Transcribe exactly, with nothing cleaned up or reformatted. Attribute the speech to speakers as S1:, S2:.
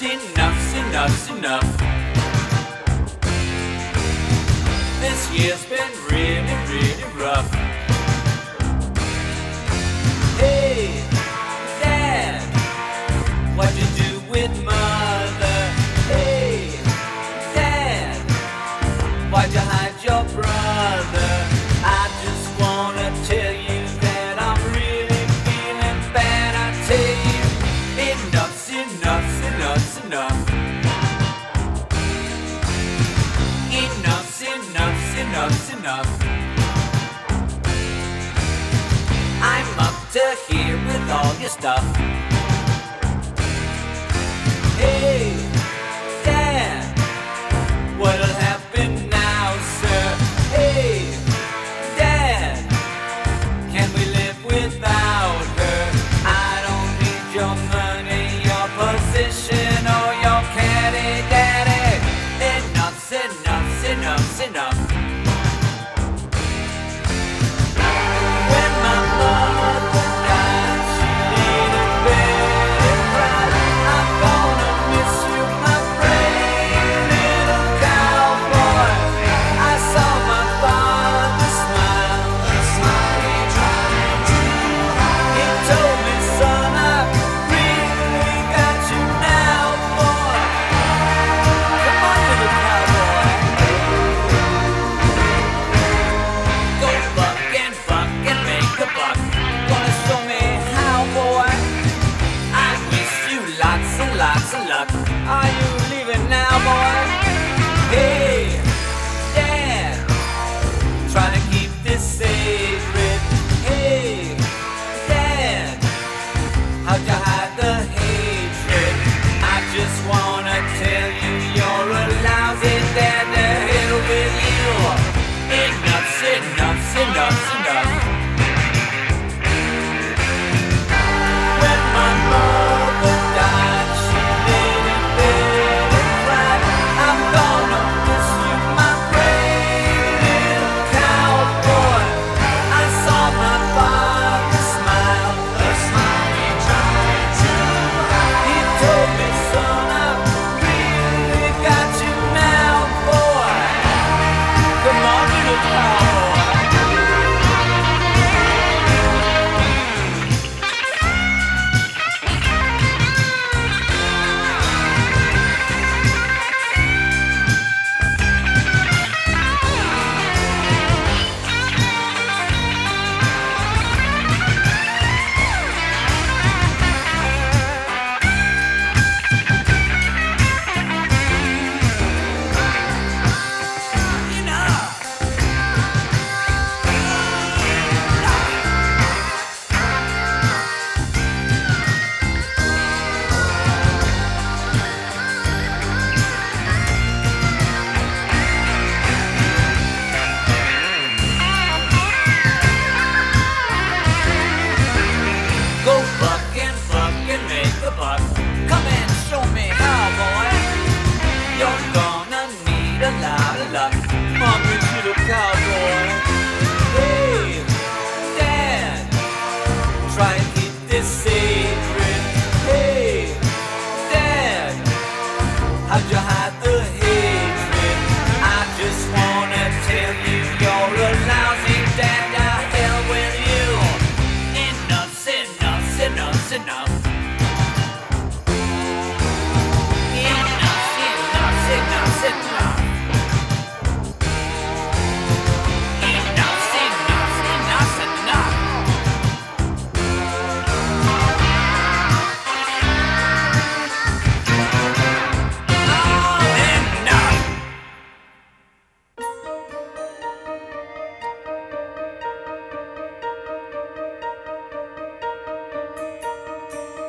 S1: enough's enough's enough. This year's been really, really rough. Hey, Dad, what'd you do with Mother? Hey, Dad, why'd you hide your brother? I just wanna tell you that I'm really feeling bad. I tell you, enough's enough's enough's enough. Enough's enough's enough's enough. I'm up to here with all your stuff. Hey, Dad, what'll happen now, sir? Hey, Dad, can we live without her? I don't need your money, your position, or your caddy, daddy. Enough's enough's enough's enough. When my mother died, she laid in bed and cried. I'm gonna miss you, my brave little cowboy. I saw my father smile, a smile he tried to hide. He told me, son, I've really got you now, boy. Come on, little cowboy. Go buck and buck and make a buck. Gonna show me how, boy. I wish you lots and lots of luck. Are you leaving now, boy? Hey, Dad, try to keep this sacred. Hey, Dad, how'd you hide the hatred? I just wanna tell you you're a lousy dad. To hell with you. Enough's enough's enough's enough. When my mother died, she laid in bed and cried. I'm gonna miss you, my brave little cowboy. I saw my father smile, a smile he tried to hide. He told me, son, I've really got you now, boy. Come on, little cowboy. Go buck and buck and make a buck. Come and show me how, boy.